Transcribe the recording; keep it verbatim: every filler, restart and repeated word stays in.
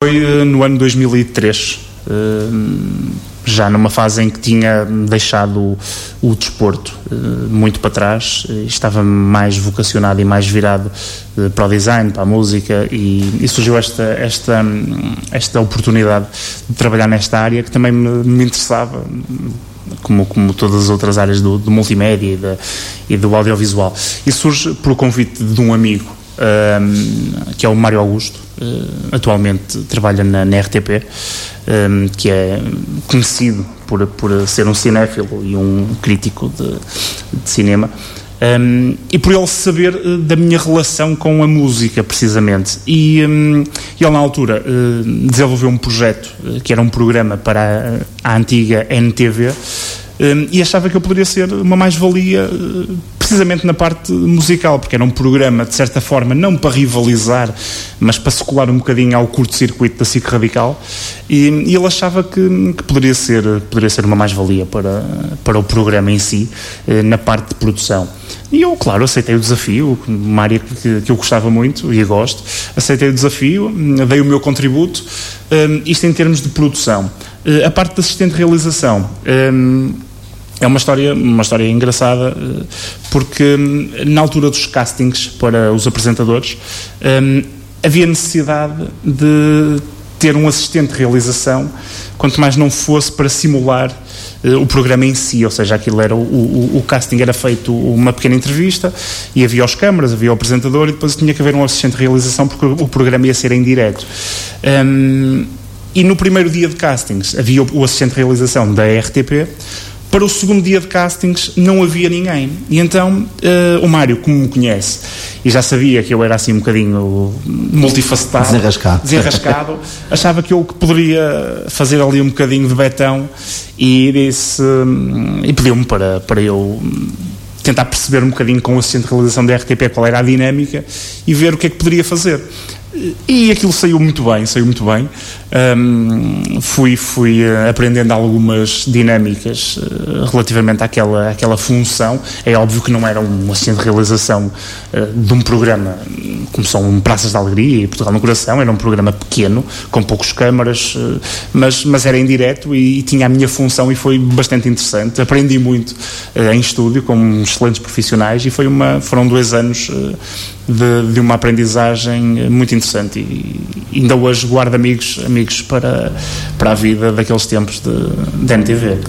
foi uh, no ano dois mil e três, uh, já numa fase em que tinha deixado o, o desporto uh, muito para trás, uh, estava mais vocacionado e mais virado uh, para o design, para a música, e, e surgiu esta, esta, esta oportunidade de trabalhar nesta área que também me, me interessava, como, como todas as outras áreas do, do multimédia e, da, e do audiovisual. E surge por convite de um amigo, um, que é o Mário Augusto, uh, atualmente trabalha na, na R T P, um, que é conhecido por, por ser um cinéfilo e um crítico de, de cinema. Um, e por ele saber uh, da minha relação com a música, precisamente, e, um, ele na altura uh, desenvolveu um projeto uh, que era um programa para a, a antiga N T V, um, e achava que eu poderia ser uma mais-valia uh, precisamente na parte musical, porque era um programa, de certa forma, não para rivalizar, mas para se colar um bocadinho ao curto-circuito da S I C Radical, e, e ele achava que, que poderia ser, poderia ser uma mais-valia para, para o programa em si, uh, na parte de produção. E eu, claro, aceitei o desafio, uma área que, que eu gostava muito e gosto, aceitei o desafio, dei o meu contributo, um, isto em termos de produção. Uh, a parte de assistente de realização um, é uma história, uma história engraçada, uh, porque um, na altura dos castings para os apresentadores, um, havia necessidade de ter um assistente de realização, quanto mais não fosse para simular uh, o programa em si, ou seja, aquilo era o, o, o casting era feito uma pequena entrevista e havia os câmaras, havia o apresentador e depois tinha que haver um assistente de realização porque o programa ia ser em direto. Um, e no primeiro dia de castings havia o, o assistente de realização da R T P. Para o segundo dia de castings não havia ninguém. E então uh, o Mário, como me conhece e já sabia que eu era assim um bocadinho multifacetado, desenrascado, desenrascado achava que eu poderia fazer ali um bocadinho de betão e disse, um, e pediu-me para, para eu tentar perceber um bocadinho com o assistente de realização da R T P qual era a dinâmica e ver o que é que poderia fazer. E aquilo saiu muito bem, saiu muito bem. Um, fui, fui uh, aprendendo algumas dinâmicas uh, relativamente àquela, àquela função. É óbvio que não era um assistente de realização uh, de um programa como são Praças da Alegria e Portugal no Coração. Era um programa pequeno, com poucos câmaras, uh, mas, mas era em direto e, e tinha a minha função e foi bastante interessante. Aprendi muito uh, em estúdio com excelentes profissionais e foi uma, foram dois anos uh, de, de uma aprendizagem muito interessante e, e ainda hoje guardo amigos, amigos para, para a vida daqueles tempos de, de N T V.